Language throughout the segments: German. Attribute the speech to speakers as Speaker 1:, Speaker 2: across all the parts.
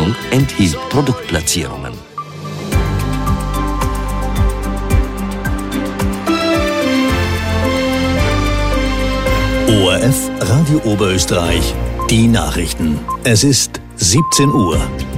Speaker 1: Sendung enthielt Produktplatzierungen.
Speaker 2: ORF Radio Oberösterreich, die Nachrichten. Es ist 17 Uhr.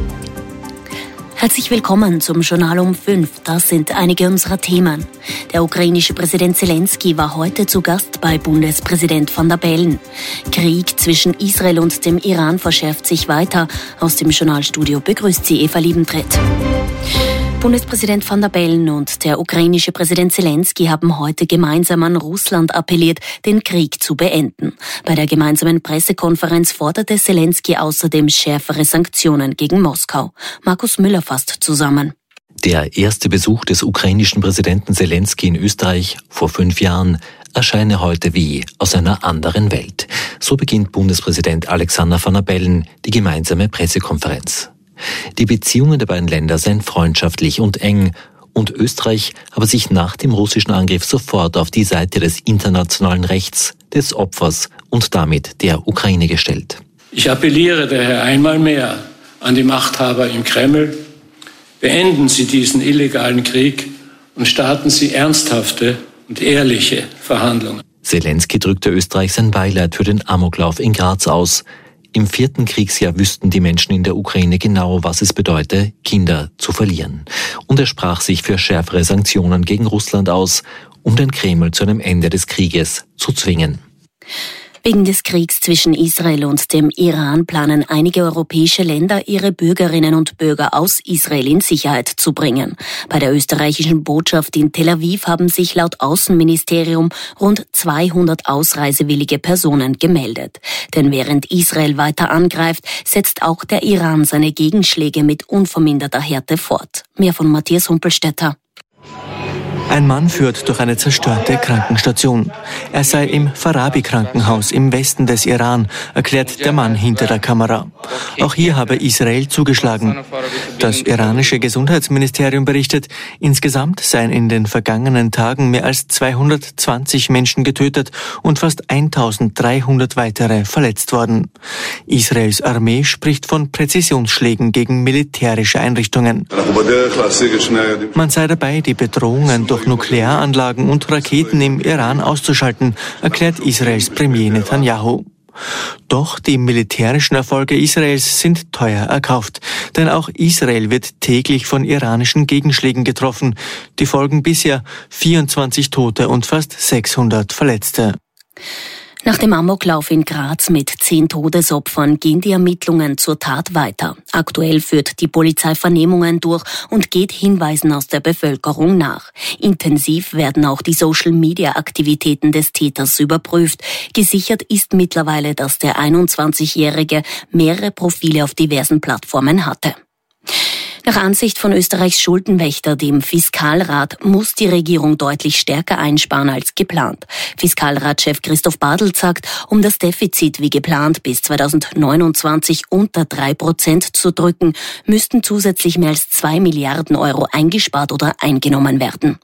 Speaker 3: Herzlich willkommen zum Journal um 5. Das sind einige unserer Themen. Der ukrainische Präsident Zelensky war heute zu Gast bei Bundespräsident Van der Bellen. Krieg zwischen Israel und dem Iran verschärft sich weiter. Aus dem Journalstudio begrüßt sie Eva Liebentritt. Bundespräsident Van der Bellen und der ukrainische Präsident Zelensky haben heute gemeinsam an Russland appelliert, den Krieg zu beenden. Bei der gemeinsamen Pressekonferenz forderte Zelensky außerdem schärfere Sanktionen gegen Moskau. Markus Müller fasst zusammen.
Speaker 4: Der erste Besuch des ukrainischen Präsidenten Zelensky in Österreich vor 5 Jahren erscheine heute wie aus einer anderen Welt. So beginnt Bundespräsident Alexander Van der Bellen die gemeinsame Pressekonferenz. Die Beziehungen der beiden Länder seien freundschaftlich und eng und Österreich habe sich nach dem russischen Angriff sofort auf die Seite des internationalen Rechts, des Opfers und damit der Ukraine gestellt.
Speaker 5: Ich appelliere daher einmal mehr an die Machthaber im Kreml: Beenden Sie diesen illegalen Krieg und starten Sie ernsthafte und ehrliche Verhandlungen.
Speaker 4: Zelensky drückte Österreich sein Beileid für den Amoklauf in Graz aus. Im 4. Kriegsjahr wüssten die Menschen in der Ukraine genau, was es bedeute, Kinder zu verlieren. Und er sprach sich für schärfere Sanktionen gegen Russland aus, um den Kreml zu einem Ende des Krieges zu zwingen.
Speaker 3: Wegen des Kriegs zwischen Israel und dem Iran planen einige europäische Länder, ihre Bürgerinnen und Bürger aus Israel in Sicherheit zu bringen. Bei der österreichischen Botschaft in Tel Aviv haben sich laut Außenministerium rund 200 ausreisewillige Personen gemeldet. Denn während Israel weiter angreift, setzt auch der Iran seine Gegenschläge mit unverminderter Härte fort. Mehr von Matthias Humpelstädter.
Speaker 6: Ein Mann führt durch eine zerstörte Krankenstation. Er sei im Farabi-Krankenhaus im Westen des Iran, erklärt der Mann hinter der Kamera. Auch hier habe Israel zugeschlagen. Das iranische Gesundheitsministerium berichtet, insgesamt seien in den vergangenen Tagen mehr als 220 Menschen getötet und fast 1300 weitere verletzt worden. Israels Armee spricht von Präzisionsschlägen gegen militärische Einrichtungen. Man sei dabei, die Bedrohungen durch Nuklearanlagen und Raketen im Iran auszuschalten, erklärt Israels Premier Netanyahu. Doch die militärischen Erfolge Israels sind teuer erkauft, denn auch Israel wird täglich von iranischen Gegenschlägen getroffen. Die Folgen bisher 24 Tote und fast 600 Verletzte.
Speaker 3: Nach dem Amoklauf in Graz mit 10 Todesopfern gehen die Ermittlungen zur Tat weiter. Aktuell führt die Polizei Vernehmungen durch und geht Hinweisen aus der Bevölkerung nach. Intensiv werden auch die Social-Media-Aktivitäten des Täters überprüft. Gesichert ist mittlerweile, dass der 21-Jährige mehrere Profile auf diversen Plattformen hatte. Nach Ansicht von Österreichs Schuldenwächter, dem Fiskalrat, muss die Regierung deutlich stärker einsparen als geplant. Fiskalratschef Christoph Bartelt sagt, um das Defizit wie geplant bis 2029 unter 3% zu drücken, müssten zusätzlich mehr als 2 Milliarden Euro eingespart oder eingenommen werden.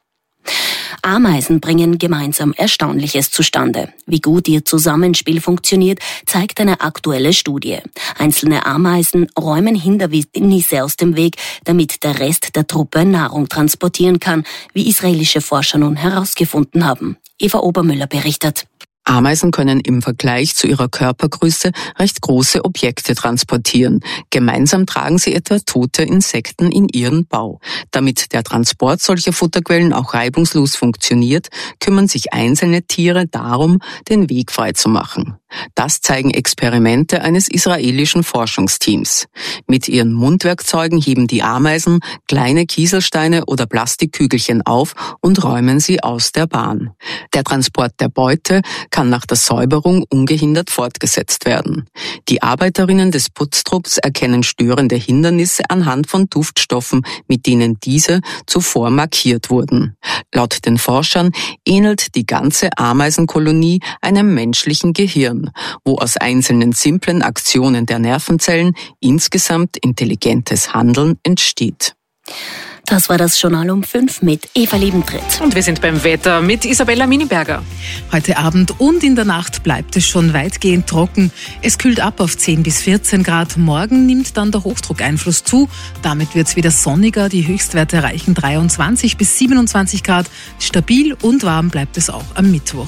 Speaker 3: Ameisen bringen gemeinsam Erstaunliches zustande. Wie gut ihr Zusammenspiel funktioniert, zeigt eine aktuelle Studie. Einzelne Ameisen räumen Hindernisse aus dem Weg, damit der Rest der Truppe Nahrung transportieren kann, wie israelische Forscher nun herausgefunden haben. Eva Obermüller berichtet.
Speaker 7: Ameisen können im Vergleich zu ihrer Körpergröße recht große Objekte transportieren. Gemeinsam tragen sie etwa tote Insekten in ihren Bau. Damit der Transport solcher Futterquellen auch reibungslos funktioniert, kümmern sich einzelne Tiere darum, den Weg frei zu machen. Das zeigen Experimente eines israelischen Forschungsteams. Mit ihren Mundwerkzeugen heben die Ameisen kleine Kieselsteine oder Plastikkügelchen auf und räumen sie aus der Bahn. Der Transport der Beute kann nach der Säuberung ungehindert fortgesetzt werden. Die Arbeiterinnen des Putztrupps erkennen störende Hindernisse anhand von Duftstoffen, mit denen diese zuvor markiert wurden. Laut den Forschern ähnelt die ganze Ameisenkolonie einem menschlichen Gehirn, wo aus einzelnen simplen Aktionen der Nervenzellen insgesamt intelligentes Handeln entsteht.
Speaker 3: Das war das Journal um 5 mit Eva Liebentritt.
Speaker 8: Und wir sind beim Wetter mit Isabella Miniberger.
Speaker 9: Heute Abend und in der Nacht bleibt es schon weitgehend trocken. Es kühlt ab auf 10 bis 14 Grad. Morgen nimmt dann der Hochdruckeinfluss zu. Damit wird es wieder sonniger. Die Höchstwerte erreichen 23 bis 27 Grad. Stabil und warm bleibt es auch am Mittwoch.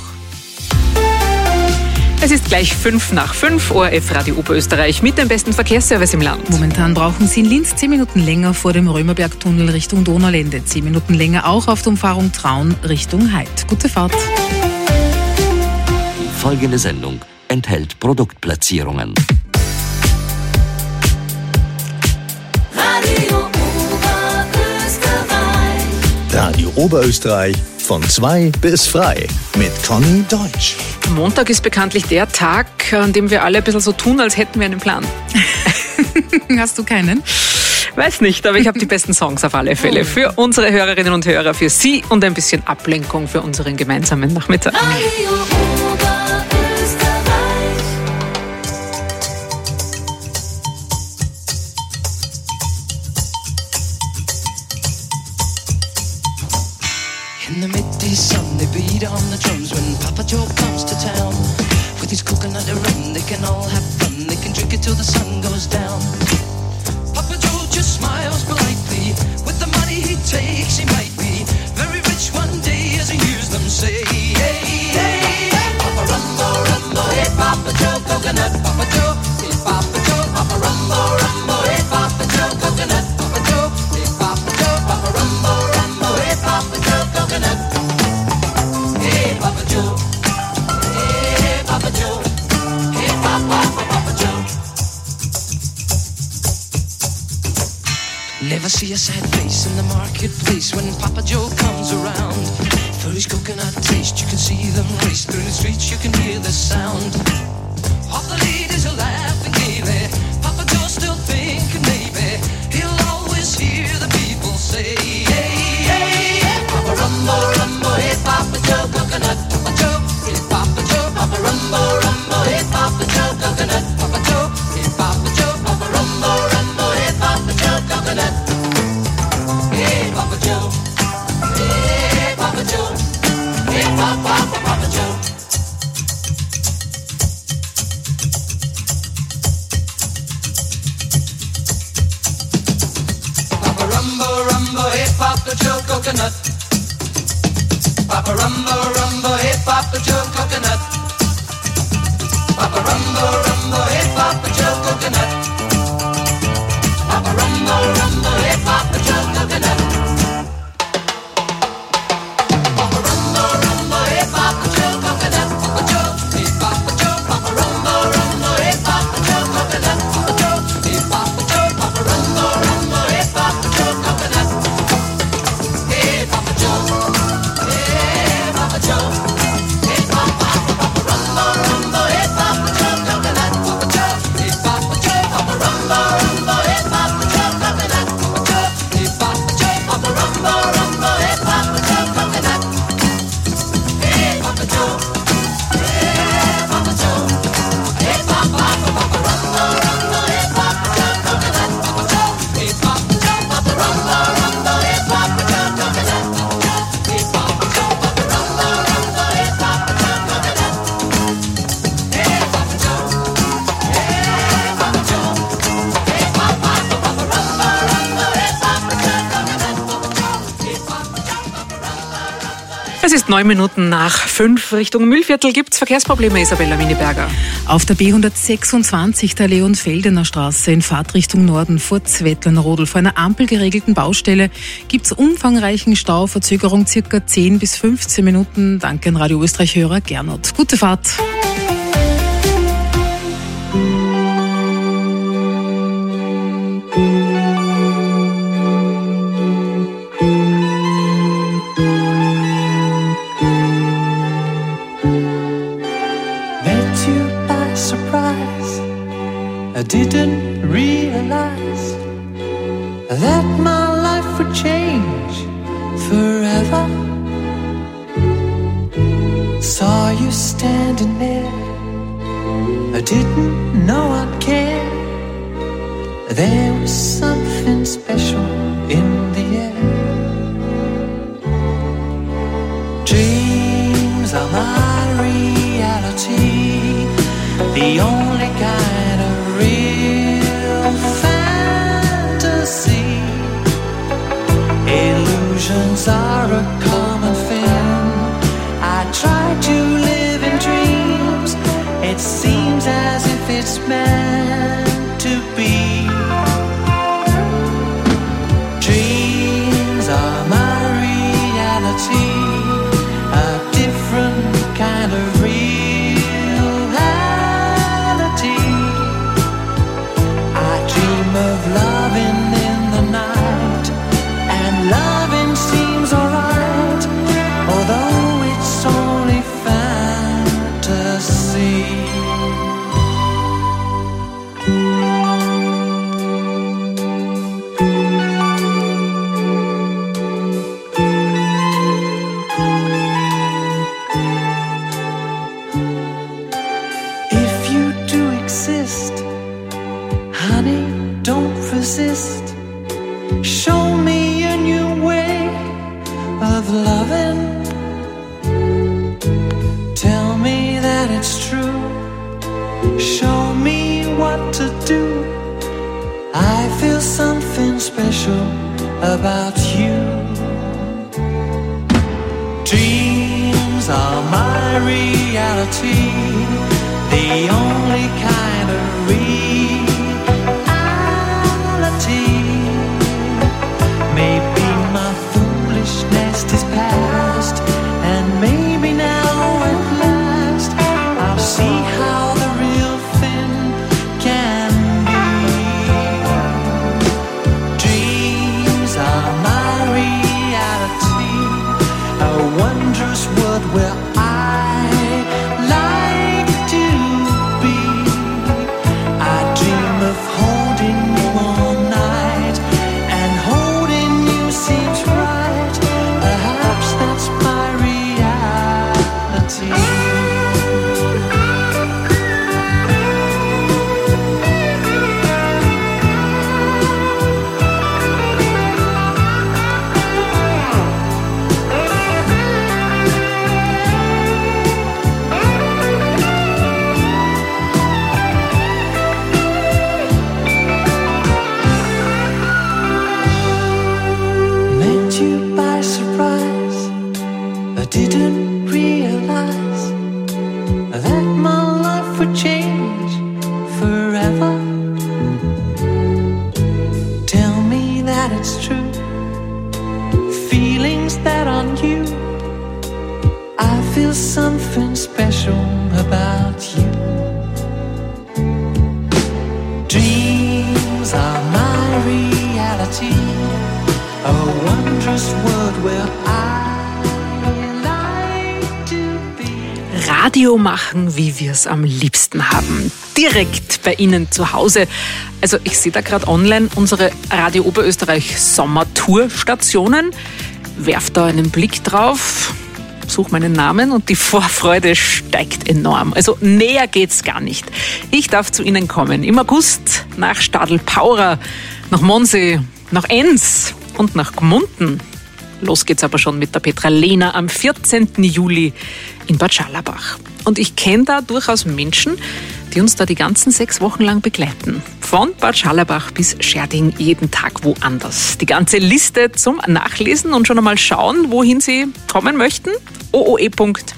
Speaker 8: Es ist gleich 5:05, ORF Radio Oberösterreich mit dem besten Verkehrsservice im Land.
Speaker 9: Momentan brauchen Sie in Linz 10 Minuten länger vor dem Römerbergtunnel Richtung Donaulände. 10 Minuten länger auch auf der Umfahrung Traun Richtung Heid. Gute Fahrt.
Speaker 1: Die folgende Sendung enthält Produktplatzierungen.
Speaker 2: Radio Oberösterreich von 2 bis frei mit Conny Deutsch.
Speaker 8: Montag ist bekanntlich der Tag, an dem wir alle ein bisschen so tun, als hätten wir einen Plan.
Speaker 9: Hast du keinen?
Speaker 8: Weiß nicht, aber ich habe die besten Songs auf alle Fälle für unsere Hörerinnen und Hörer, für Sie und ein bisschen Ablenkung für unseren gemeinsamen Nachmittag.
Speaker 10: In the midday sun, they beat on the drums when Papa Joe comes to town. With his coconut rum, they can all have fun. They can drink it till the sun goes down. Papa Joe just smiles politely. With the money he takes, he might be very rich one day as he hears them say, hey, hey, hey, Papa Rumbo, Rumbo, hey, Papa Joe, coconut, Papa Joe, hey, Papa Joe, Papa Rumbo, Rumbo, hey, Papa Joe, coconut, Papa Joe, hey, Papa Joe, Papa Rumbo, Rumbo, hey, Papa Joe, coconut. Hey, Papa Joe. Hey, Papa Joe. Hey, Papa Joe. Never see a sad face in the marketplace when Papa Joe comes around. For his coconut taste, you can see them race through the streets, you can hear the sound. All the ladies are laughing gaily. Papa Joe's still thinking maybe he'll always hear the people say, hey, hey, hey, Papa Rumbo, Rumbo, hey, Papa Joe, coconut, Papa Joe, hey, Papa Joe, Papa Rumbo, Rumbo, hey, Papa Joe, coconut, Papa Joe, hey, Papa Joe, Papa Rumbo, Rumbo, hey, Papa Joe, coconut. Hey, Papa Joe, hey, Papa Joe, hey, Papa Joe. Papa Rumbo, Rumbo, hey, Papa Joe, coconut. Papa Rumbo, Rumbo, hey, Papa Joe, coconut. Papa Rumbo, Rumbo, hey, Papa Joe, coconut. Papa Rumbo, Rumbo, hey, Papa Joe, coconut. Papa Rumbo, Rumbo, hey, Papa Joe, coconut. Papa Joe, hey, Papa Joe, Papa Rumbo, Rumbo, hey, Papa Joe, coconut. Papa Joe, hey, Papa Joe, Papa Rumbo, Rumbo, hey, Papa Joe, coconut. Hey, Papa Joe. Hey, Papa Joe. Hey, Papa Rumbo, Rumbo, hey, Papa Joe, coconut. Papa Joe, hey, Papa Joe, Papa Rumbo, Rumbo, hey, Papa Joe, coconut. Papa Joe, hey, Papa Joe, Papa Rumbo, Rumbo, hey, Papa Joe, coconut. Hey, Papa Joe. Hey, Papa Joe. Hey, Papa Rumbo, Rumbo, hey, Papa Joe, coconut. Papa Joe, hey, Papa Joe, Papa Rumbo, Rumbo, hey, Papa Joe, coconut. Hey, Papa Joe, Papa Rumbo, Rumbo, hey, Papa Joe, coconut. Hey, Papa Joe. Hey, Papa Joe. Hey, Papa Rumbo, Rumbo, hey, Papa Joe, coconut. Papa Joe. Hey, Papa Joe, Papa Rumbo, Rumbo.
Speaker 8: Es ist 5:09. Richtung Mühlviertel gibt es Verkehrsprobleme, Isabella Miniberger.
Speaker 9: Auf der B126 der Leonfeldener Straße in Fahrtrichtung Norden vor Zwettlenrodl vor einer ampelgeregelten Baustelle gibt es umfangreichen Stau, Verzögerung circa 10 bis 15 Minuten. Danke an Radio Österreich-Hörer Gernot. Gute Fahrt.
Speaker 10: Met you by surprise. I didn't realize that my life would change forever. Saw you standing there. I didn't know I'd care. There was something special in the air. reality, the only kind of real fantasy. Illusions are a common thing. I try to live in dreams. It seems as if it's meant to be. Dreams are my reality, a different kind of reality. I dream of loving in the night, and loving seems alright, although it's only fantasy. If you do exist, honey, don't resist. Show me a new way of loving. Tell me that it's true. Show me what to do. I feel something special about you. Dreams are my reality, the only kind of reality. Maybe my foolishness is past, and maybe now at last I'll see how the real thing can be. Dreams are my reality, a wondrous world where I like to be. I dream of holding you all night, and holding you seems right. Perhaps that's my reality. Met you by surprise. I didn't realize that my life would change forever. Tell me that it's true. Feelings that are new. I feel something special about you. Dreams are my reality, a wondrous world where I like to be.
Speaker 8: Radio machen, wie wir es am liebsten haben. Direkt bei Ihnen zu Hause. Also ich sehe da gerade online unsere Radio Oberösterreich Sommertour-Stationen. Werf da einen Blick drauf, such meinen Namen und die Vorfreude steigt enorm. Also näher geht's gar nicht. Ich darf zu Ihnen kommen. Im August nach Stadl-Paura, nach Mondsee, nach Enns und nach Gmunden. Los geht's aber schon mit der Petra Lehner am 14. Juli in Bad Scharlabach. Und ich kenne da durchaus Menschen, die uns da die ganzen 6 Wochen lang begleiten. Von Bad Scharlabach bis Scherding, jeden Tag woanders. Die ganze Liste zum Nachlesen und schon einmal schauen, wohin Sie kommen möchten. ooe.orf.at.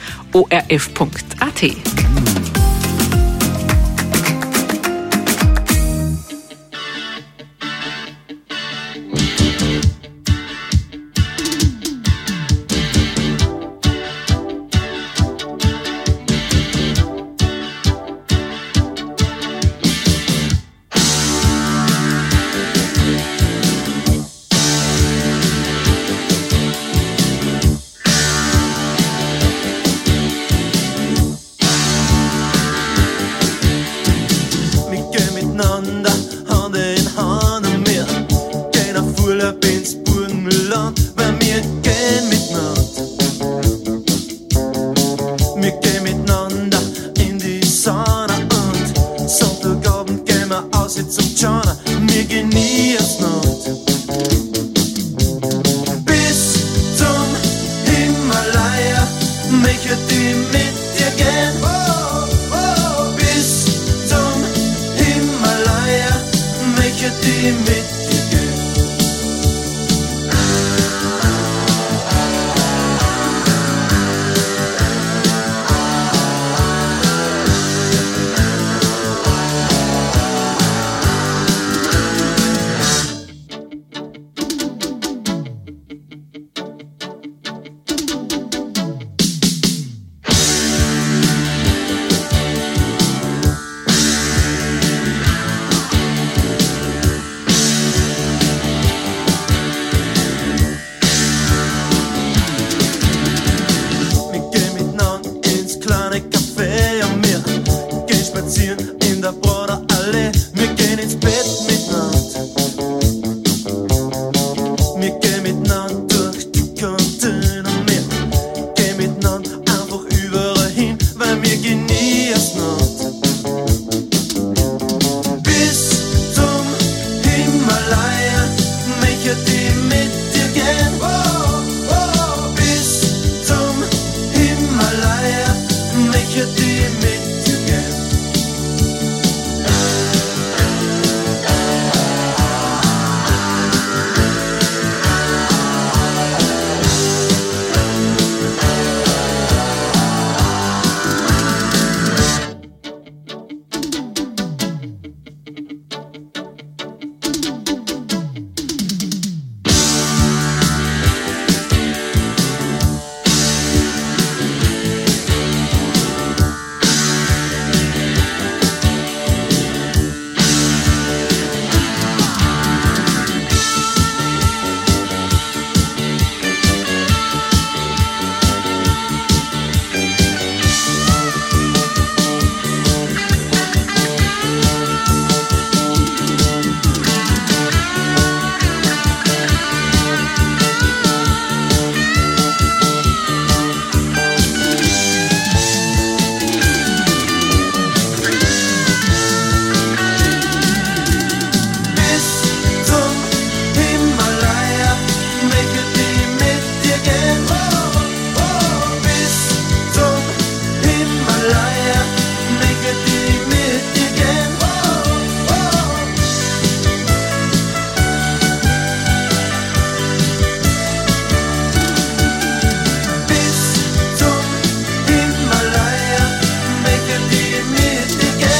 Speaker 10: Möchte die mit dir gehen? Himalaya, make it to the Michigan. Bis zum Himalaya, make it to the Michigan.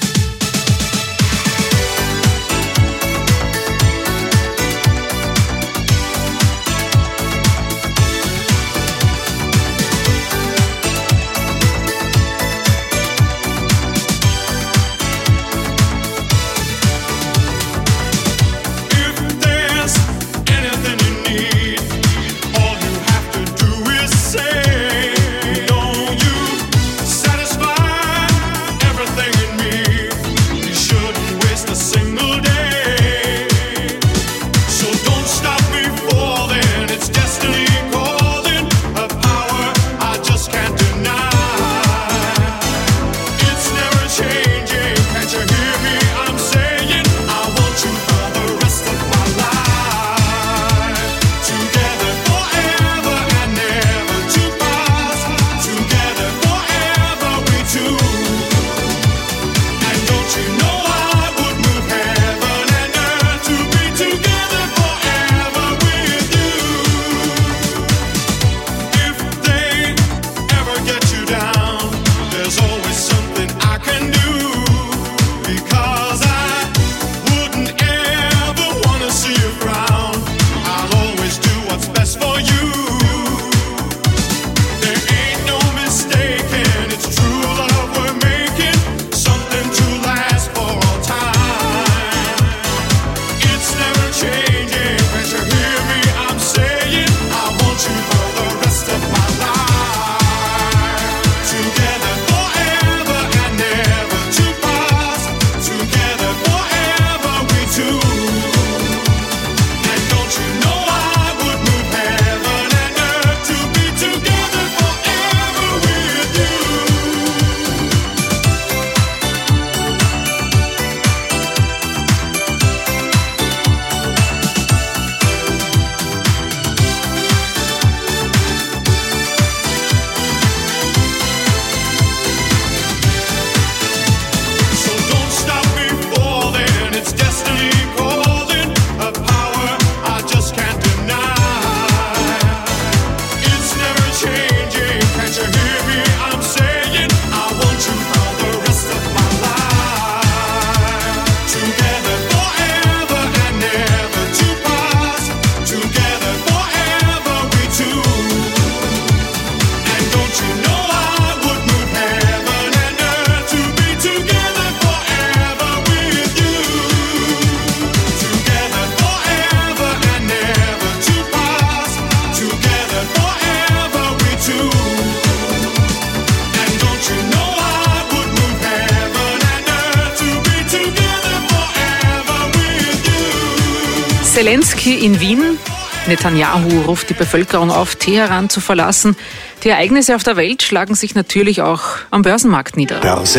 Speaker 8: Zelensky in Wien. Netanyahu ruft die Bevölkerung auf, Teheran zu verlassen. Die Ereignisse auf der Welt schlagen sich natürlich auch am Börsenmarkt nieder.
Speaker 2: Börse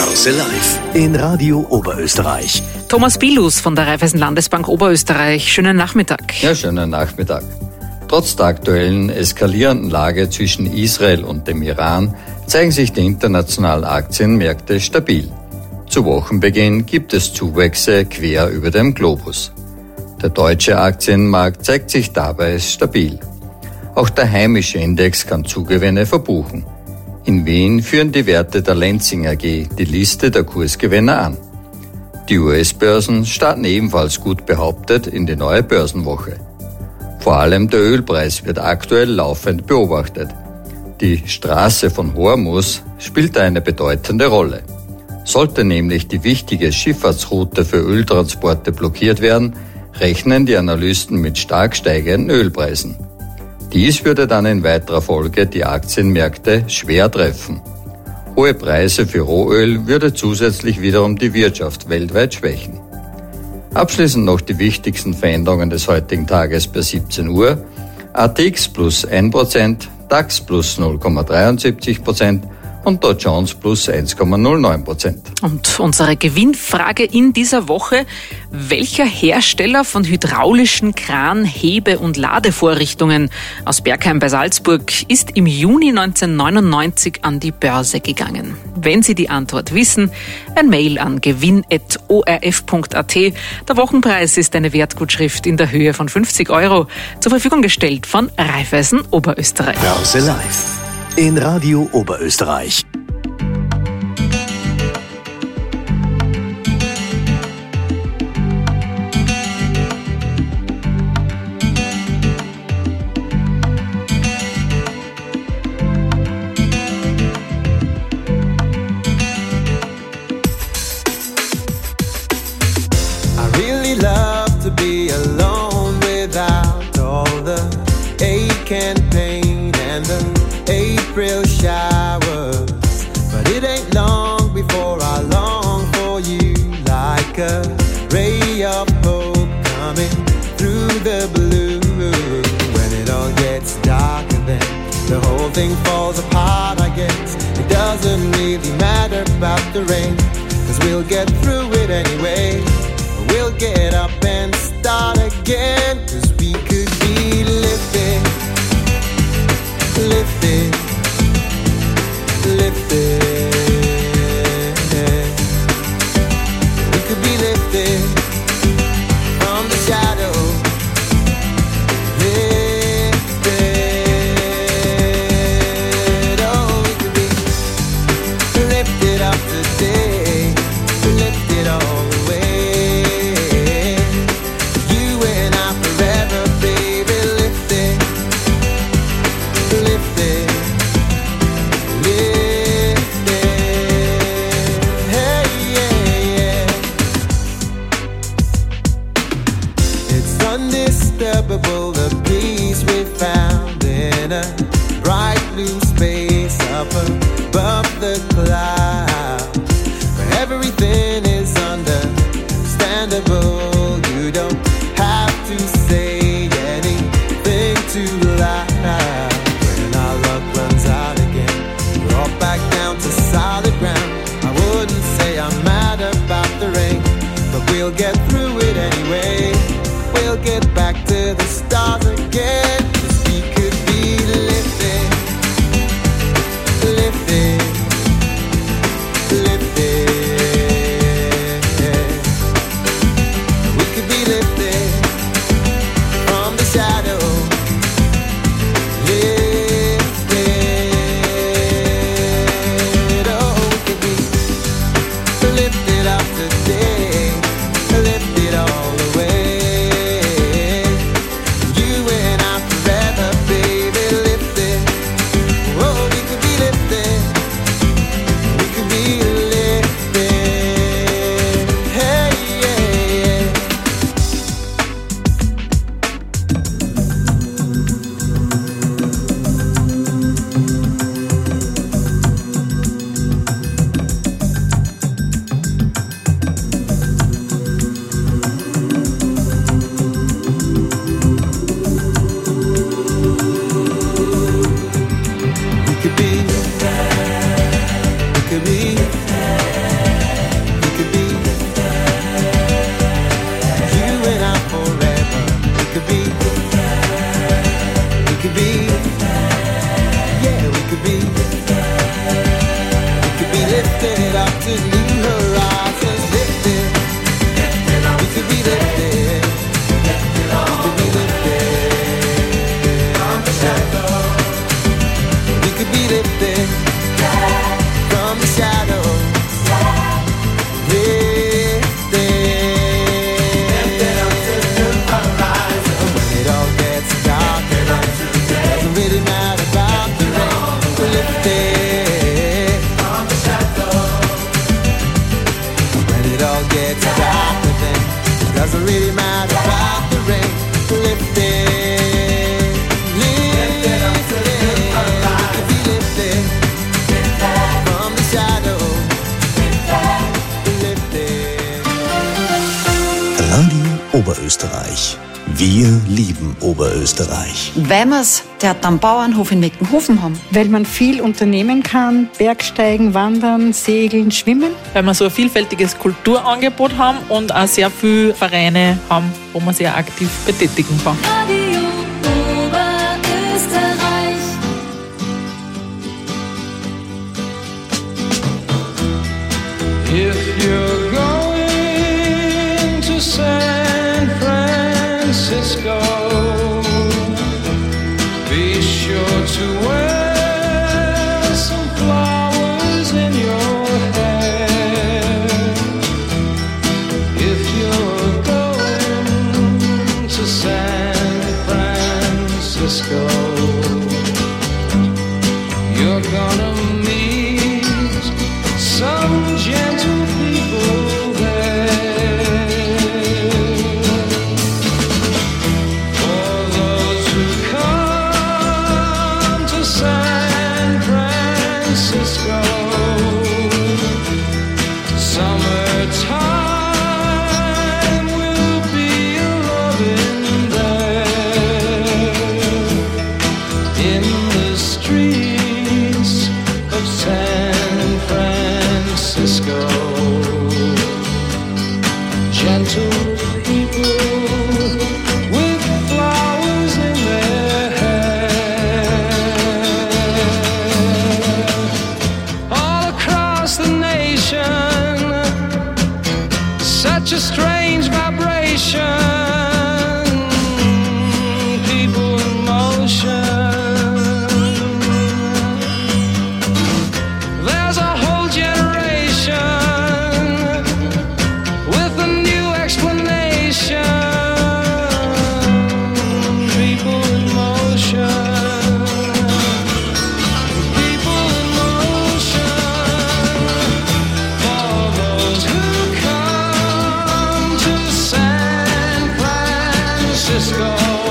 Speaker 2: Live in Radio Oberösterreich.
Speaker 8: Thomas Bilus von der Raiffeisen Landesbank Oberösterreich. Schönen Nachmittag.
Speaker 11: Ja, schönen Nachmittag. Trotz der aktuellen eskalierenden Lage zwischen Israel und dem Iran zeigen sich die internationalen Aktienmärkte stabil. Zu Wochenbeginn gibt es Zuwächse quer über dem Globus. Der deutsche Aktienmarkt zeigt sich dabei stabil. Auch der heimische Index kann Zugewinne verbuchen. In Wien führen die Werte der Lenzing AG die Liste der Kursgewinner an. Die US-Börsen starten ebenfalls gut behauptet in die neue Börsenwoche. Vor allem der Ölpreis wird aktuell laufend beobachtet. Die Straße von Hormuz spielt eine bedeutende Rolle. Sollte nämlich die wichtige Schifffahrtsroute für Öltransporte blockiert werden, rechnen die Analysten mit stark steigenden Ölpreisen. Dies würde dann in weiterer Folge die Aktienmärkte schwer treffen. Hohe Preise für Rohöl würde zusätzlich wiederum die Wirtschaft weltweit schwächen. Abschließend noch die wichtigsten Veränderungen des heutigen Tages bei 17 Uhr. ATX plus 1%, DAX plus 0,73% und Dow Jones plus 1,09%.
Speaker 8: Und unsere Gewinnfrage in dieser Woche: Welcher Hersteller von hydraulischen Kran-, Hebe- und Ladevorrichtungen aus Bergheim bei Salzburg ist im Juni 1999 an die Börse gegangen? Wenn Sie die Antwort wissen, ein Mail an gewinn@orf.at. Der Wochenpreis ist eine Wertgutschrift in der Höhe von 50 €, zur Verfügung gestellt von Raiffeisen Oberösterreich.
Speaker 2: Börse Live in Radio Oberösterreich.
Speaker 12: Thing falls apart, I guess. It doesn't really matter about the rain, 'cause we'll get through it anyway. We'll get up and start again, 'cause we could be lifted, lifted, lifted. We could be lifted from the shadow.
Speaker 2: Radio Oberösterreich. Wir lieben Oberösterreich.
Speaker 13: Weil wir's dort am Bauernhof in Meckenhofen haben.
Speaker 14: Weil man viel unternehmen kann, Bergsteigen, Wandern, Segeln, Schwimmen.
Speaker 15: Weil wir so ein vielfältiges Kulturangebot haben und auch sehr viele Vereine haben, wo man sich aktiv betätigen kann.
Speaker 10: Radio Oberösterreich.
Speaker 16: If you're going to San Francisco, be sure to wear some flowers in your hair. If you're going to San Francisco, you're gonna meet some gentle people there. For those who come to San Francisco, summertime will be a loving there. In the streets of San Francisco, gentle people with flowers in their hair. All across the nation, such a strange vibration, people in motion. There's a whole generation with a new explanation. People in motion. People in motion. For those who come to San Francisco,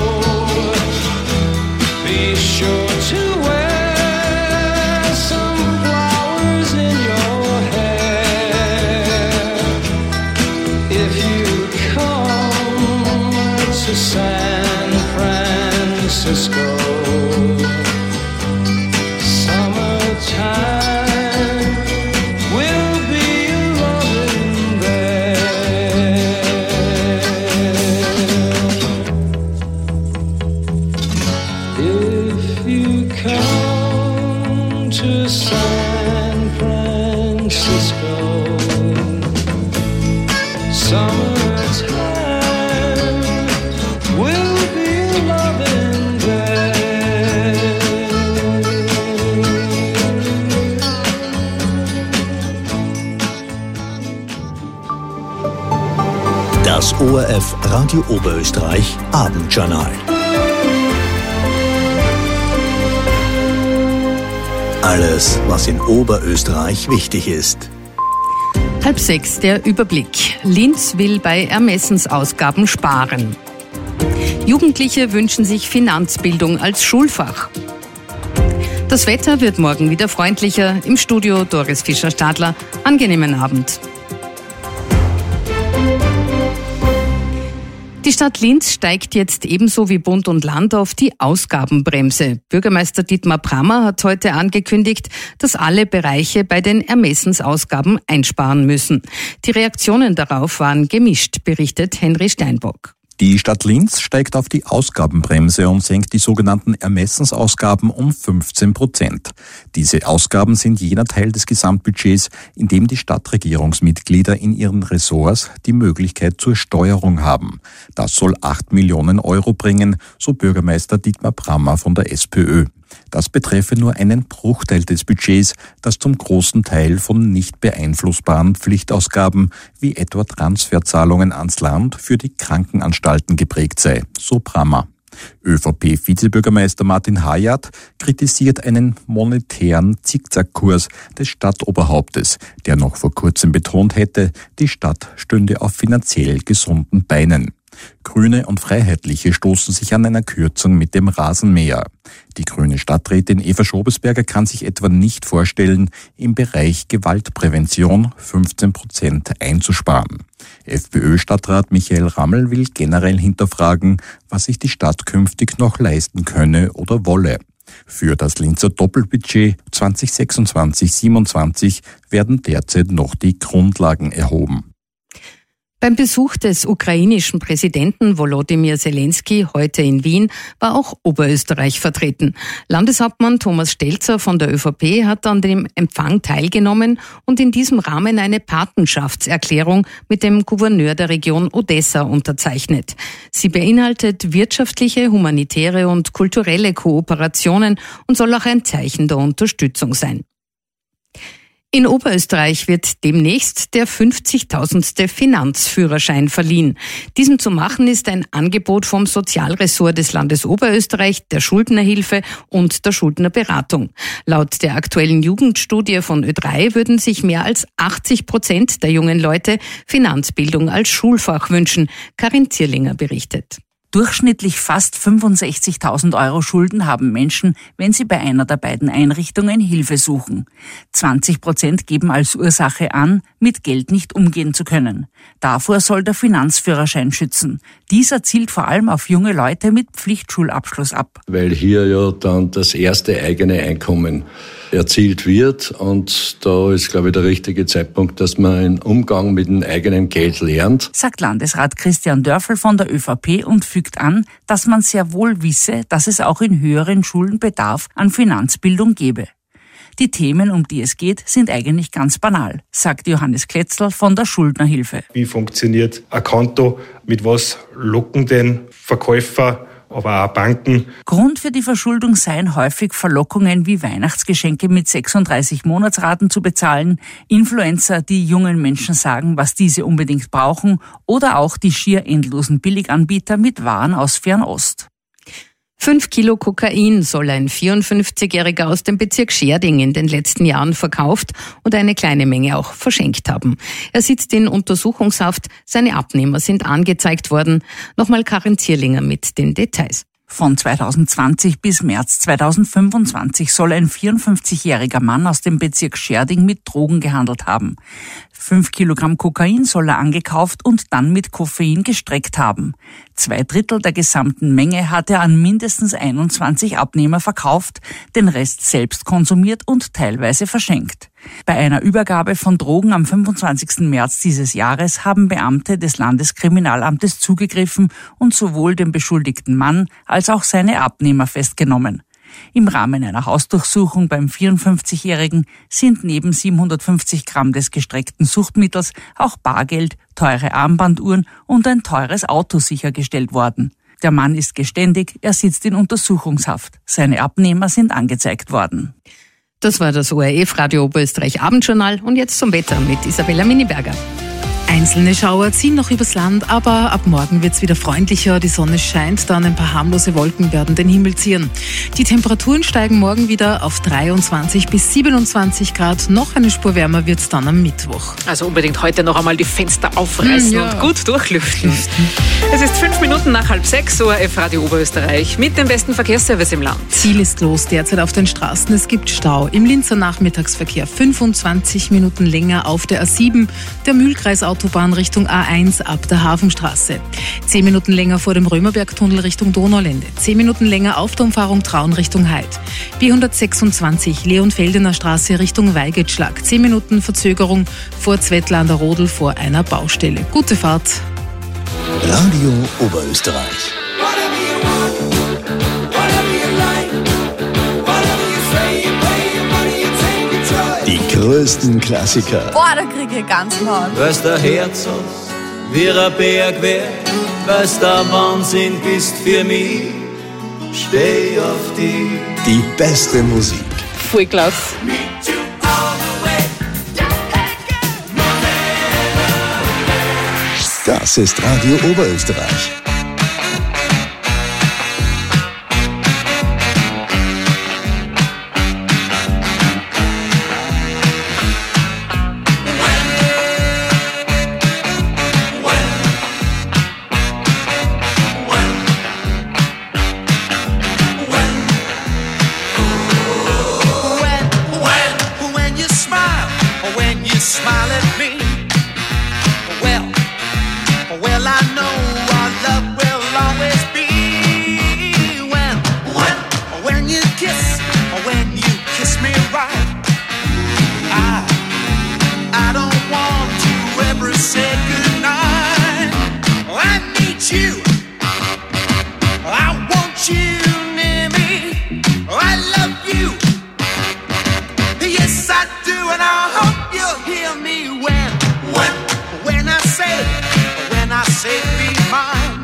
Speaker 16: be sure to wear some flowers in your hair. If you come to San Francisco, summertime will be loving there. If you come to San Francisco, summertime will be loving there.
Speaker 2: Das ORF Radio Oberösterreich Abendjournal. Alles, was in Oberösterreich wichtig ist.
Speaker 17: 5:30 der Überblick. Linz will bei Ermessensausgaben sparen. Jugendliche wünschen sich Finanzbildung als Schulfach. Das Wetter wird morgen wieder freundlicher. Im Studio Doris Fischer-Stadler. Angenehmen Abend. Die Stadt Linz steigt jetzt ebenso wie Bund und Land auf die Ausgabenbremse. Bürgermeister Dietmar Brammer hat heute angekündigt, dass alle Bereiche bei den Ermessensausgaben einsparen müssen. Die Reaktionen darauf waren gemischt, berichtet Henry Steinbock.
Speaker 18: Die Stadt Linz steigt auf die Ausgabenbremse und senkt die sogenannten Ermessensausgaben um 15%. Diese Ausgaben sind jener Teil des Gesamtbudgets, in dem die Stadtregierungsmitglieder in ihren Ressorts die Möglichkeit zur Steuerung haben. Das soll 8 Millionen Euro bringen, so Bürgermeister Dietmar Brammer von der SPÖ. Das betreffe nur einen Bruchteil des Budgets, das zum großen Teil von nicht beeinflussbaren Pflichtausgaben wie etwa Transferzahlungen ans Land für die Krankenanstalten geprägt sei, so Brammer. ÖVP-Vizebürgermeister Martin Hayat kritisiert einen monetären Zickzackkurs des Stadtoberhauptes, der noch vor kurzem betont hätte, die Stadt stünde auf finanziell gesunden Beinen. Grüne und Freiheitliche stoßen sich an einer Kürzung mit dem Rasenmäher. Die grüne Stadträtin Eva Schobesberger kann sich etwa nicht vorstellen, im Bereich Gewaltprävention 15% einzusparen. FPÖ-Stadtrat Michael Rammel will generell hinterfragen, was sich die Stadt künftig noch leisten könne oder wolle. Für das Linzer Doppelbudget 2026-27 werden derzeit noch die Grundlagen erhoben.
Speaker 17: Beim Besuch des ukrainischen Präsidenten Volodymyr Zelensky heute in Wien war auch Oberösterreich vertreten. Landeshauptmann Thomas Stelzer von der ÖVP hat an dem Empfang teilgenommen und in diesem Rahmen eine Patenschaftserklärung mit dem Gouverneur der Region Odessa unterzeichnet. Sie beinhaltet wirtschaftliche, humanitäre und kulturelle Kooperationen und soll auch ein Zeichen der Unterstützung sein. In Oberösterreich wird demnächst der 50.000. Finanzführerschein verliehen. Diesem zu machen ist ein Angebot vom Sozialressort des Landes Oberösterreich, der Schuldnerhilfe und der Schuldnerberatung. Laut der aktuellen Jugendstudie von Ö3 würden sich mehr als 80% der jungen Leute Finanzbildung als Schulfach wünschen. Karin Zierlinger berichtet.
Speaker 19: Durchschnittlich fast 65.000 Euro Schulden haben Menschen, wenn sie bei einer der beiden Einrichtungen Hilfe suchen. 20% geben als Ursache an, mit Geld nicht umgehen zu können. Davor soll der Finanzführerschein schützen. Dieser zielt vor allem auf junge Leute mit Pflichtschulabschluss ab.
Speaker 20: Weil hier ja dann das erste eigene Einkommen erzielt wird und da ist, glaube ich, der richtige Zeitpunkt, dass man einen Umgang mit dem eigenen Geld lernt.
Speaker 19: Sagt Landesrat Christian Dörfel von der ÖVP und fügt an, dass man sehr wohl wisse, dass es auch in höheren Schulen Bedarf an Finanzbildung gebe. Die Themen, um die es geht, sind eigentlich ganz banal, sagt Johannes Kletzl von der Schuldnerhilfe.
Speaker 21: Wie funktioniert ein Konto? Mit was locken denn Verkäufer, aber auch Banken?
Speaker 19: Grund für die Verschuldung seien häufig Verlockungen wie Weihnachtsgeschenke mit 36 Monatsraten zu bezahlen, Influencer, die jungen Menschen sagen, was diese unbedingt brauchen, oder auch die schier endlosen Billiganbieter mit Waren aus Fernost.
Speaker 17: 5 Kilo Kokain soll ein 54-Jähriger aus dem Bezirk Scherding in den letzten Jahren verkauft und eine kleine Menge auch verschenkt haben. Er sitzt in Untersuchungshaft, seine Abnehmer sind angezeigt worden. Nochmal Karin Zierlinger mit den Details.
Speaker 19: Von 2020 bis März 2025 soll ein 54-jähriger Mann aus dem Bezirk Scherding mit Drogen gehandelt haben. 5 Kilogramm Kokain soll er angekauft und dann mit Koffein gestreckt haben. 2/3 der gesamten Menge hat er an mindestens 21 Abnehmer verkauft, den Rest selbst konsumiert und teilweise verschenkt. Bei einer Übergabe von Drogen am 25. März dieses Jahres haben Beamte des Landeskriminalamtes zugegriffen und sowohl den beschuldigten Mann als auch seine Abnehmer festgenommen. Im Rahmen einer Hausdurchsuchung beim 54-Jährigen sind neben 750 Gramm des gestreckten Suchtmittels auch Bargeld, teure Armbanduhren und ein teures Auto sichergestellt worden. Der Mann ist geständig, er sitzt in Untersuchungshaft. Seine Abnehmer sind angezeigt worden.
Speaker 17: Das war das ORF Radio Oberösterreich Abendjournal und jetzt zum Wetter mit Isabella Miniberger.
Speaker 9: Einzelne Schauer ziehen noch übers Land, aber ab morgen wird's wieder freundlicher. Die Sonne scheint, dann ein paar harmlose Wolken werden den Himmel zieren. Die Temperaturen steigen morgen wieder auf 23 bis 27 Grad. Noch eine Spur wärmer wird's dann am Mittwoch.
Speaker 8: Also unbedingt heute noch einmal die Fenster aufreißen und gut durchlüften. Es ist 5 Minuten nach 5:30, ORF Radio Oberösterreich mit dem besten Verkehrsservice im Land.
Speaker 9: Viel ist los derzeit auf den Straßen. Es gibt Stau. Im Linzer Nachmittagsverkehr 25 Minuten länger auf der A7, der Mühlkreisautobahn Richtung A1 ab der Hafenstraße. 10 Minuten länger vor dem Römerbergtunnel Richtung Donaulände. 10 Minuten länger auf der Umfahrung Traun Richtung Heid. B126 Leonfeldener Straße Richtung Weigetschlag. 10 Minuten Verzögerung vor Zwettl an der Rodel vor einer Baustelle. Gute Fahrt.
Speaker 2: Radio Oberösterreich. Die größten Klassiker.
Speaker 22: Boah, da krieg ich Gänsehaut.
Speaker 16: Weil's der Herz wie ein Berg wär, weil's der Wahnsinn bist für mich, steh auf dich.
Speaker 2: Die beste Musik.
Speaker 15: Voll klasse.
Speaker 2: Das ist Radio Oberösterreich.
Speaker 10: when you smile at me. Well, I know our love will always be when you kiss me right. I don't want to ever say goodnight. I need you. I want you near me. I love you. Yes, I do, and I hope you'll hear me when I say be mine.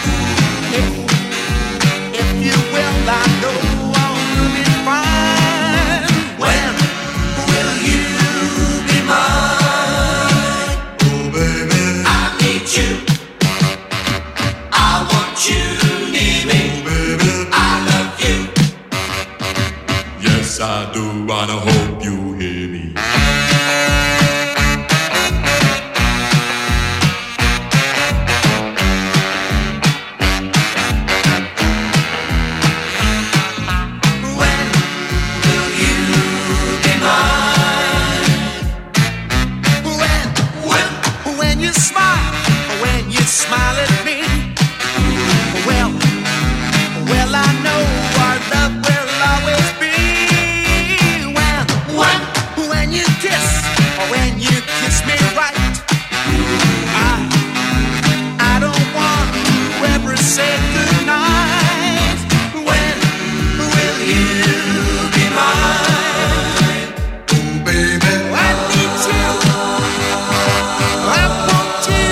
Speaker 10: If you will, I know I'll be fine. When will you be mine? Oh baby, I need you. I want you near me. Oh baby, I love you.
Speaker 4: Yes, I do, and I hope you hear me.
Speaker 10: Smile at me. Well, I know our love will always be when you kiss me right. I don't want to ever say goodnight. When will you be mine? Oh baby, I need you. I want you.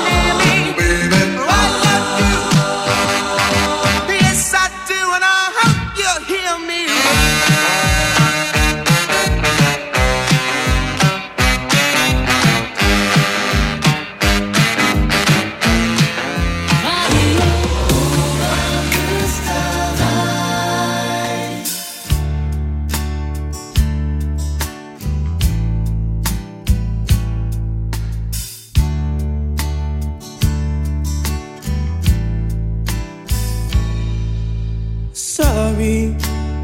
Speaker 5: Sorry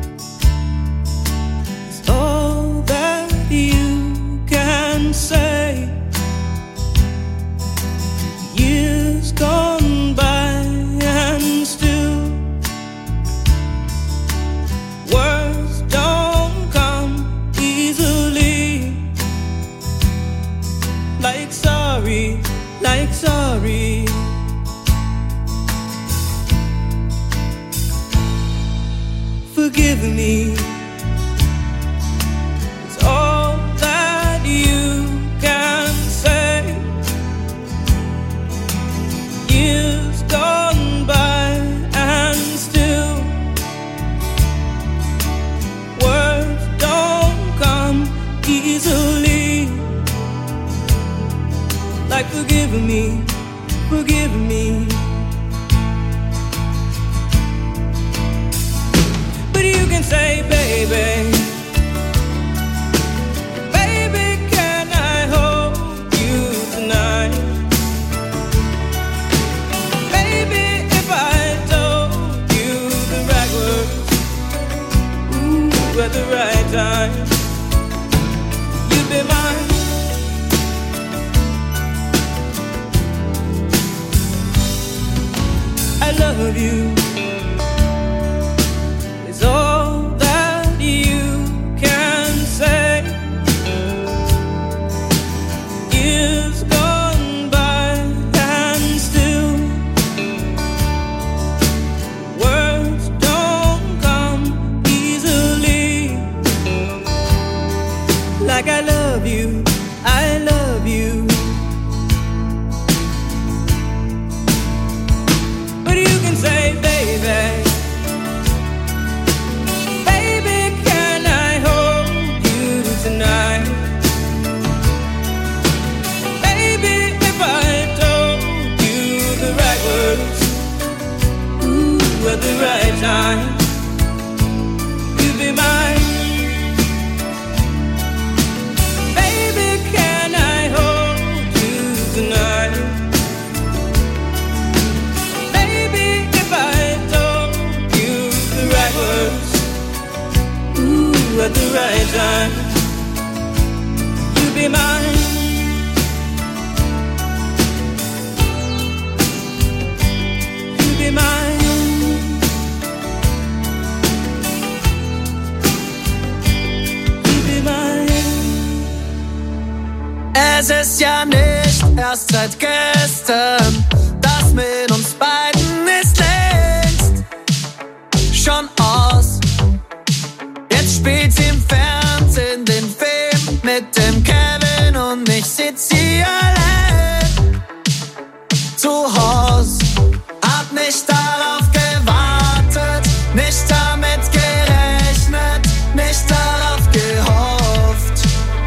Speaker 5: is all that you can say. Years gone by and still words don't come easily. Like sorry, like sorry. Forgive me, it's all that you can say. Years gone by and still words don't come easily. Like forgive me, forgive me. You can say, baby, baby, can I hold you tonight? Baby, if I told you the right words, ooh, at the right time, you'd be mine. I love you. All that you can say. Years gone by and still words don't come easily. Like I love you, I love you. But you can say, baby, tonight. Baby, if I told you the right words, ooh, at the right time, you'd be mine. Baby,
Speaker 10: Es ist ja nicht erst seit gestern, das mit uns beiden ist längst schon aus. Jetzt spielt sie im Fernsehen den Film mit dem Kevin und ich sitz hier allein zu Haus. Hab nicht darauf gewartet, nicht damit gerechnet, nicht darauf gehofft.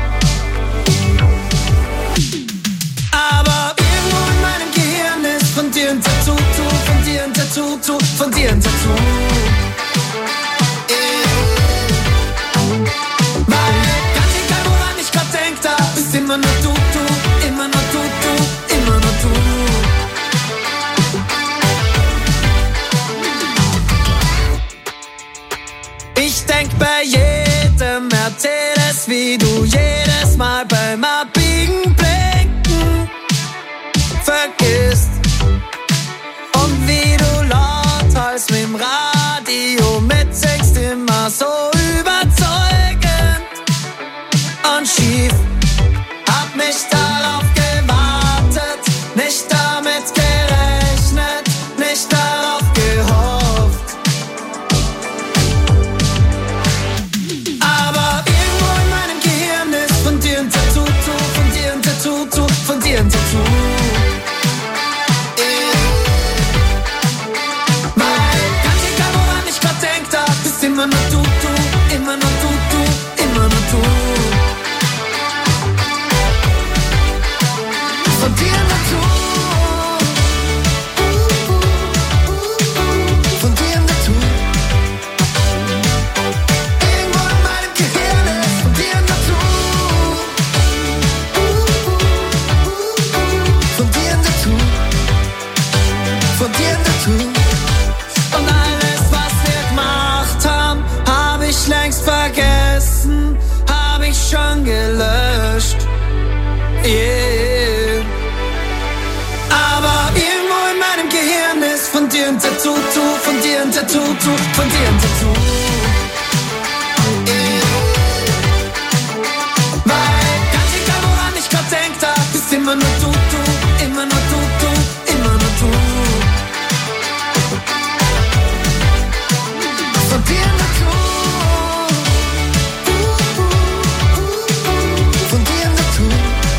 Speaker 10: Aber irgendwo in meinem Gehirn ist von dir ein Tattoo, von dir ein Tattoo, von dir ein Tattoo. Immer nur du, immer nur du, immer nur du. Ich denk bei jedem Mercedes, wie du jedes Mal beim Abbiegen blinken vergisst. Und wie du lauthals mit dem Radio mitsingst, immer so überzeugend und schief. Nicht darauf gewartet, nicht damit gerechnet, nicht darauf gehofft. Aber irgendwo in meinem Gehirn ist von dir ein Tattoo, von dir ein Tattoo, von dir ein Tattoo. Weil ganz egal woran ich grad denk, da bist immer nur du, immer nur du, immer nur du. Von dir Natur, von dir Natur. Irgendwo in meinem Gehirn ist von dir Natur, von dir Natur, von dir Natur. Und alles, was wir gemacht haben, hab ich längst vergessen, hab ich schon gelöscht. Yeah. Aber irgendwo in meinem Gehirn ist von dir ein Tattoo, von dir ein Tattoo, von dir ein Tattoo. Weil ganz egal woran ich grad denk, da bist immer nur du, immer nur du, immer nur du. Von dir Natur, von dir Natur.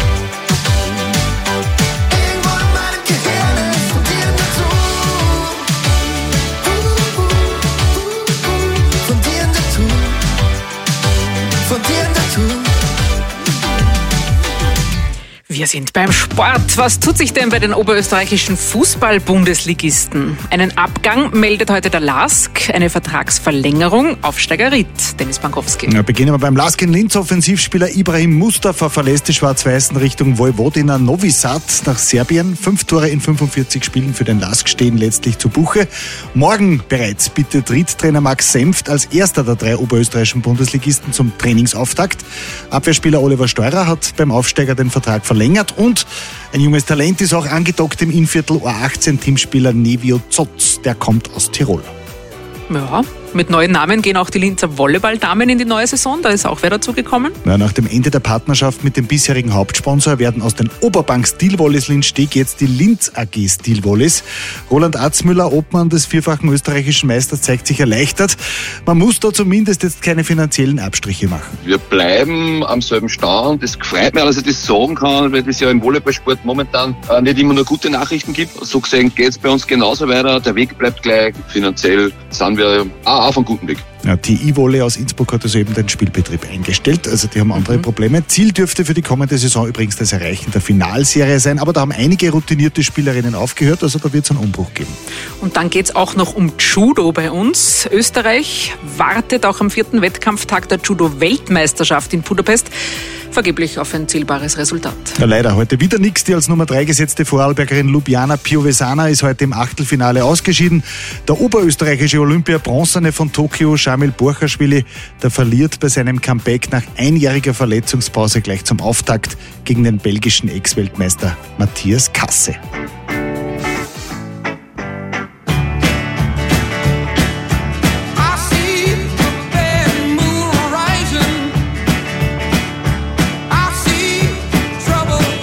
Speaker 8: Wir sind beim Sport. Was tut sich denn bei den oberösterreichischen Fußball-Bundesligisten? Einen Abgang meldet heute der LASK, eine Vertragsverlängerung. Aufsteiger Ried, Dennis Bankowski.
Speaker 6: Ja, beginnen wir beim LASK in Linz. Offensivspieler Ibrahim Mustafa verlässt die Schwarz-Weißen Richtung Vojvodina Novi Sad nach Serbien. 5 Tore in 45 Spielen für den LASK stehen letztlich zu Buche. Morgen bereits bittet Ried-Trainer Max Senft als erster der 3 oberösterreichischen Bundesligisten zum Trainingsauftakt. Abwehrspieler Oliver Steurer hat beim Aufsteiger den Vertrag verlängert und ein junges Talent ist auch angedockt im Innviertel U18-Teamspieler Nevio Zotz, der kommt aus Tirol.
Speaker 8: Ja, mit neuen Namen gehen auch die Linzer Volleyballdamen in die neue Saison. Da ist auch wer dazugekommen.
Speaker 6: Ja, nach dem Ende der Partnerschaft mit dem bisherigen Hauptsponsor werden aus den Oberbank Stilvolleys Linz-Steg jetzt die Linz AG Stilvolleys. Roland Atzmüller, Obmann des vierfachen österreichischen Meisters, zeigt sich erleichtert. Man muss da zumindest jetzt keine finanziellen Abstriche machen.
Speaker 7: Wir bleiben am selben Stand. Es freut mich, dass ich das sagen kann, weil es ja im Volleyballsport momentan nicht immer nur gute Nachrichten gibt. So gesehen geht es bei uns genauso weiter. Der Weg bleibt gleich. Finanziell sind wir auf einem guten Weg.
Speaker 6: Ja, TI Volley aus Innsbruck hat also eben den Spielbetrieb eingestellt. Also die haben andere Probleme. Ziel dürfte für die kommende Saison übrigens das Erreichen der Finalserie sein. Aber da haben einige routinierte Spielerinnen aufgehört. Also da wird es einen Umbruch geben.
Speaker 8: Und dann geht es auch noch um Judo bei uns. Österreich wartet auch am 4. Wettkampftag der Judo-Weltmeisterschaft in Budapest vergeblich auf ein zählbares Resultat.
Speaker 6: Ja, leider heute wieder nichts. Die als Nummer 3 gesetzte Vorarlbergerin Ljubljana Piovesana ist heute im Achtelfinale ausgeschieden. Der oberösterreichische Olympia-Bronzene von Tokio, Shamil Borchashvili, der verliert bei seinem Comeback nach einjähriger Verletzungspause gleich zum Auftakt gegen den belgischen Ex-Weltmeister Matthias Kasse.
Speaker 10: Trouble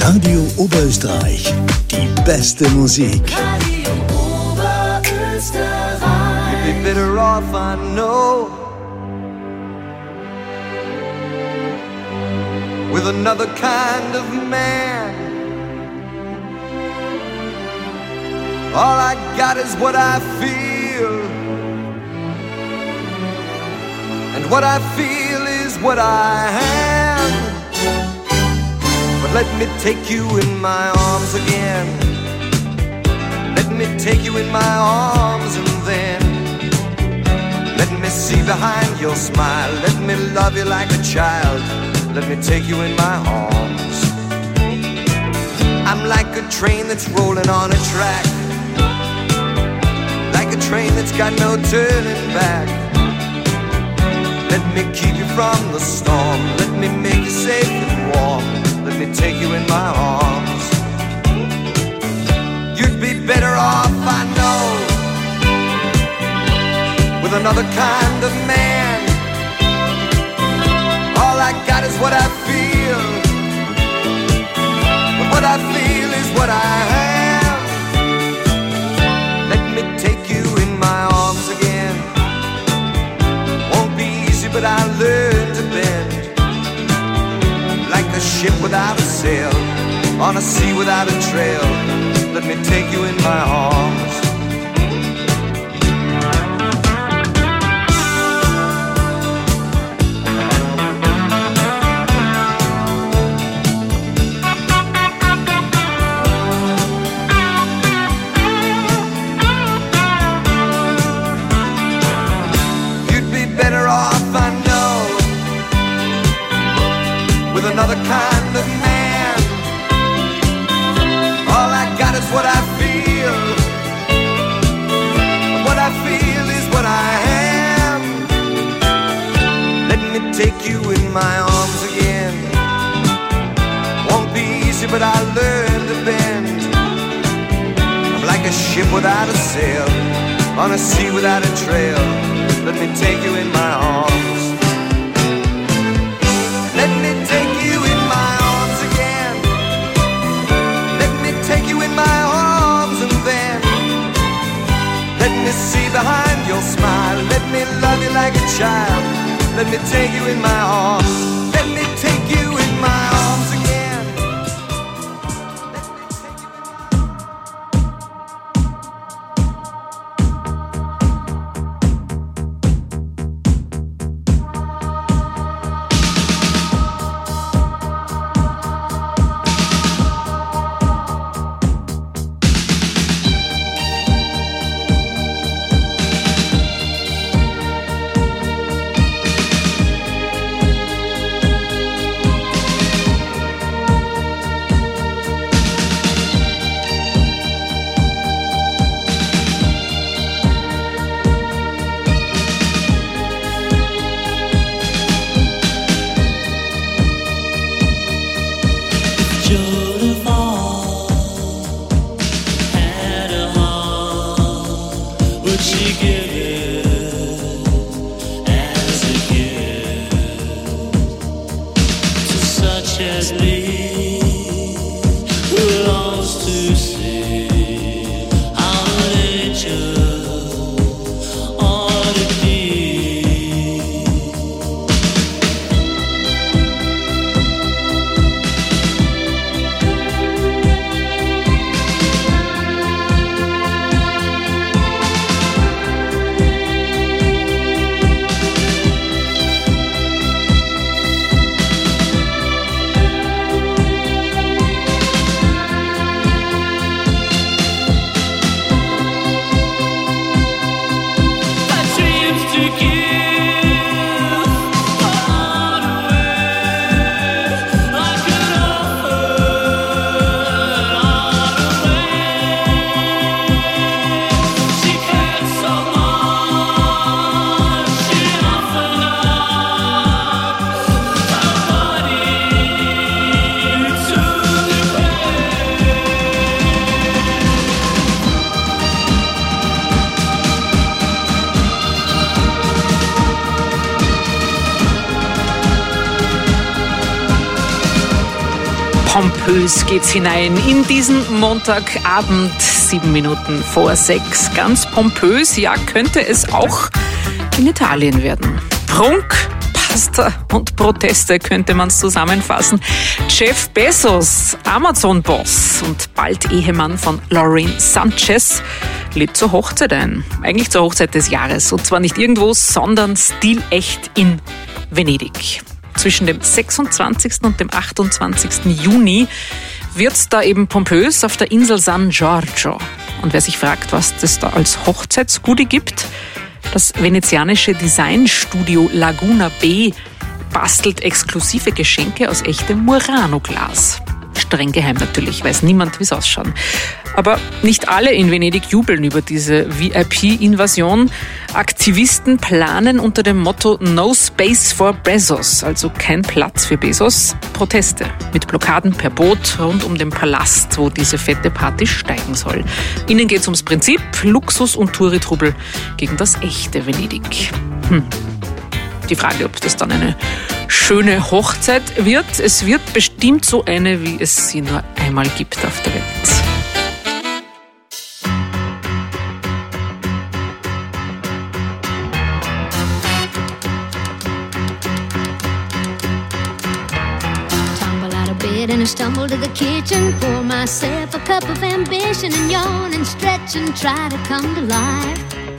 Speaker 2: Radio Oberösterreich. Die beste Musik.
Speaker 10: Radio Oberösterreich.
Speaker 12: You'd be better off, I know, with another kind of man. All I got is what I feel, and what I feel is what I am. But let me take you in my arms again. Let me take you in my arms, and then let me see behind your smile. Let me love you like a child. Let me take you in my arms. I'm like a train that's rolling on a track, like a train that's got no turning back. Let me keep you from the storm. Let me make you safe and warm. Let me take you in my arms. You'd be better off, I know, with another kind of man. All I got is what I feel, but what I feel is what I am. Let me take you in my arms again. Won't be easy, but I'll learn to bend, like a ship without a sail, on a sea without a trail. Let me take you in my arms. Another kind of man. All I got is what I feel, what I feel is what I am. Let me take you in my arms again. Won't be easy, but I'll learn to bend. I'm like a ship without a sail, on a sea without a trail. Let me take you in my arms. Let me take you in my arms again. Let me take you in my arms, and then let me see behind your smile. Let me love you like a child. Let me take you in my arms. Let me take you in my arms again.
Speaker 8: Pompös geht's hinein in diesen Montagabend, 7 Minuten vor 6. Ganz pompös, ja, könnte es auch in Italien werden. Prunk, Pasta und Proteste könnte man es zusammenfassen. Jeff Bezos, Amazon-Boss und bald Ehemann von Lauren Sanchez, lädt zur Hochzeit ein. Eigentlich zur Hochzeit des Jahres. Und zwar nicht irgendwo, sondern stilecht in Venedig. Zwischen dem 26. und dem 28. Juni wird's da eben pompös auf der Insel San Giorgio. Und wer sich fragt, was das da als Hochzeitsgoodie gibt, das venezianische Designstudio Laguna B bastelt exklusive Geschenke aus echtem Murano-Glas. Streng geheim natürlich, weiß niemand, wie es ausschaut. Aber nicht alle in Venedig jubeln über diese VIP-Invasion. Aktivisten planen unter dem Motto No Space for Bezos, also kein Platz für Bezos, Proteste mit Blockaden per Boot rund um den Palast, wo diese fette Party steigen soll. Ihnen geht es ums Prinzip Luxus und Touri-Trubel gegen das echte Venedig. Die Frage, ob das dann eine schöne Hochzeit wird. Es wird bestimmt so eine, wie es sie nur einmal gibt auf der Welt.
Speaker 1: Tumble out of bed and I stumble to the kitchen, pour myself a cup of ambition and yawn and stretch and try to come to life.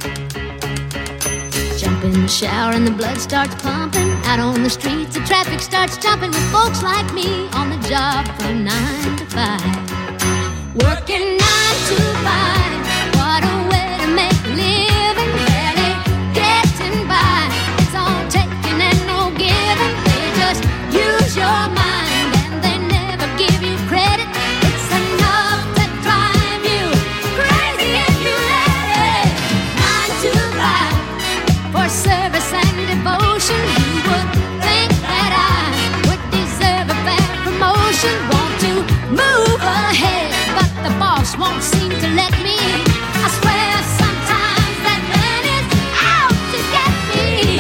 Speaker 1: Jump in the shower and the blood starts pumping. Out on the streets, the traffic starts jumping with folks like me on the job from 9 to 5. Working 9 to 5, what a way to make a living. Barely getting by, it's all taking and no giving. They just use your mind and they never give you credit. It's enough to drive you crazy if you let it. 9 to 5. For service and devotion, you would think that I would deserve a fair promotion. Want to move ahead, but the boss won't seem to let me. I swear sometimes that man is out to get me.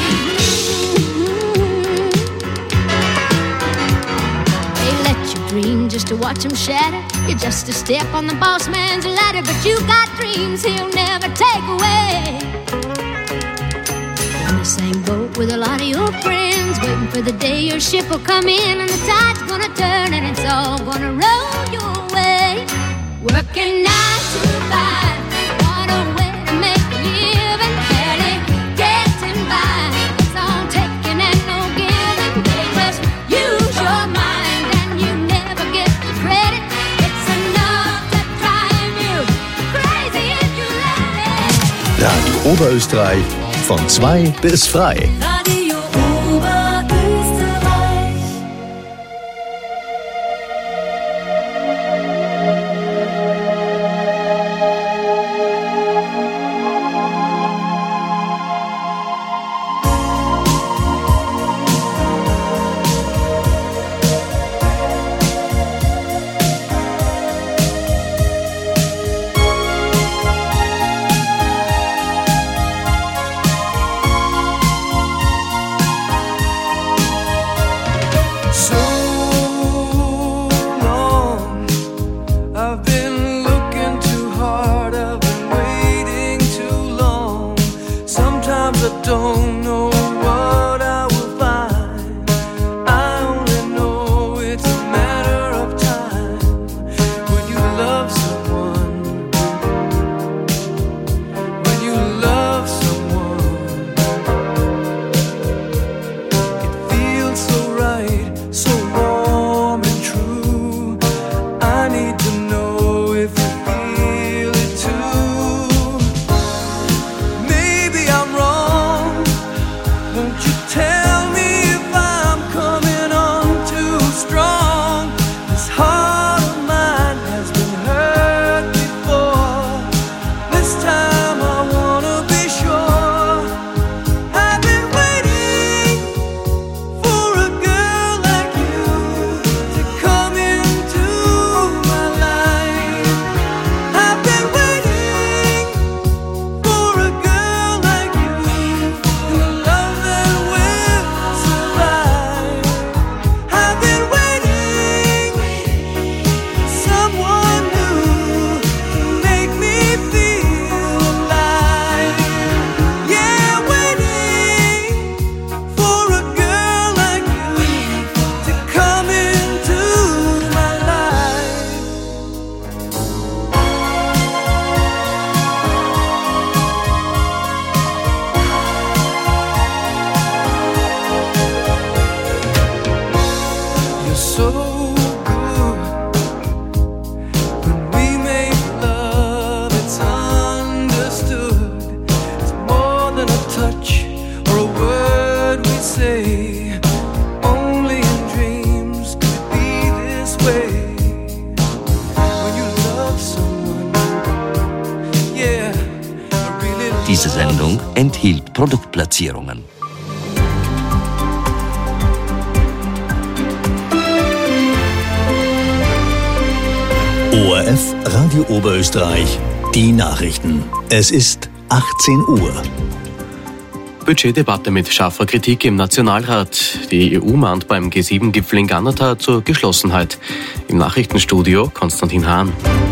Speaker 1: They let you dream just to watch him shatter. You're just a step on the boss man's ladder, but you got dreams he'll never take away. On the same boat with a lot of your friends, waiting for the day your ship will come in and the tide's gonna turn and it's all gonna roll your way. Working 9 to 5, what a way to make a living. Barely getting by, it's all taking and no giving. They just use your mind and you never get the credit. It's enough to drive you crazy if you let it.
Speaker 2: Radio Oberösterreich von 2 bis frei.
Speaker 10: Radio Oberösterreich.
Speaker 5: so good. When we make love, it's understood. It's more than a touch or a word we say. Only in dreams could it be this way. When you love someone, yeah, I really love.
Speaker 3: Diese Sendung enthielt Produktplatzierungen.
Speaker 2: ORF Radio Oberösterreich, die Nachrichten. Es ist 18 Uhr.
Speaker 11: Budgetdebatte mit scharfer Kritik im Nationalrat. Die EU mahnt beim G7-Gipfel in Kanada zur Geschlossenheit. Im Nachrichtenstudio Konstantin Hahn.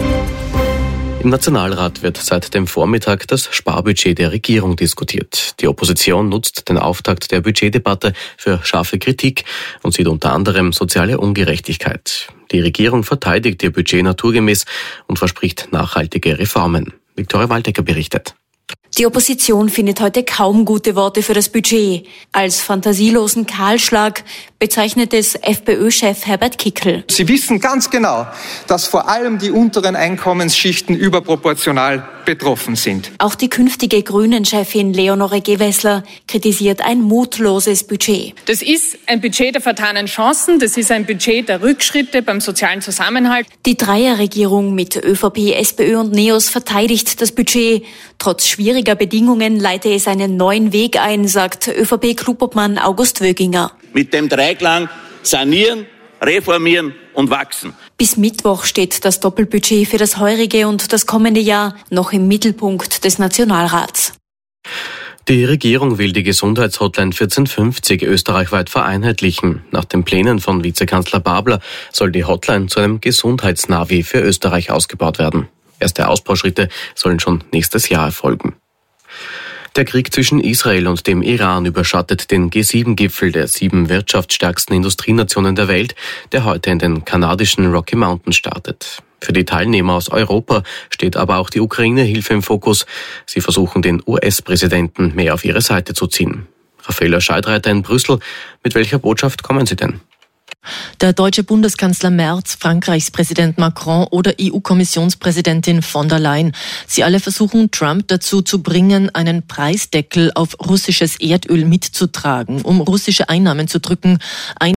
Speaker 11: Im Nationalrat wird seit dem Vormittag das Sparbudget der Regierung diskutiert. Die Opposition nutzt den Auftakt der Budgetdebatte für scharfe Kritik und sieht unter anderem soziale Ungerechtigkeit. Die Regierung verteidigt ihr Budget naturgemäß und verspricht nachhaltige Reformen. Viktoria Waldecker berichtet.
Speaker 23: Die Opposition findet heute kaum gute Worte für das Budget. Als fantasielosen Kahlschlag bezeichnet es FPÖ-Chef Herbert Kickl.
Speaker 24: Sie wissen ganz genau, dass vor allem die unteren Einkommensschichten überproportional betroffen sind.
Speaker 23: Auch die künftige Grünen-Chefin Leonore Gewessler kritisiert ein mutloses Budget.
Speaker 25: Das ist ein Budget der vertanen Chancen, das ist ein Budget der Rückschritte beim sozialen Zusammenhalt.
Speaker 23: Die Dreierregierung mit ÖVP, SPÖ und NEOS verteidigt das Budget. Trotz schwieriger Bedingungen leite es einen neuen Weg ein, sagt ÖVP-Klubobmann August Wöginger.
Speaker 26: Mit dem Dreiklang sanieren, reformieren und wachsen.
Speaker 23: Bis Mittwoch steht das Doppelbudget für das heurige und das kommende Jahr noch im Mittelpunkt des Nationalrats.
Speaker 11: Die Regierung will die Gesundheitshotline 1450 österreichweit vereinheitlichen. Nach den Plänen von Vizekanzler Babler soll die Hotline zu einem Gesundheitsnavi für Österreich ausgebaut werden. Erste Ausbauschritte sollen schon nächstes Jahr erfolgen. Der Krieg zwischen Israel und dem Iran überschattet den G7-Gipfel der 7 wirtschaftsstärksten Industrienationen der Welt, der heute in den kanadischen Rocky Mountains startet. Für die Teilnehmer aus Europa steht aber auch die Ukraine-Hilfe im Fokus. Sie versuchen, den US-Präsidenten mehr auf ihre Seite zu ziehen. Raffaella Scheidreiter in Brüssel, mit welcher Botschaft kommen Sie denn?
Speaker 27: Der deutsche Bundeskanzler Merz, Frankreichs Präsident Macron oder EU-Kommissionspräsidentin von der Leyen. Sie alle versuchen, Trump dazu zu bringen, einen Preisdeckel auf russisches Erdöl mitzutragen, um russische Einnahmen zu drücken.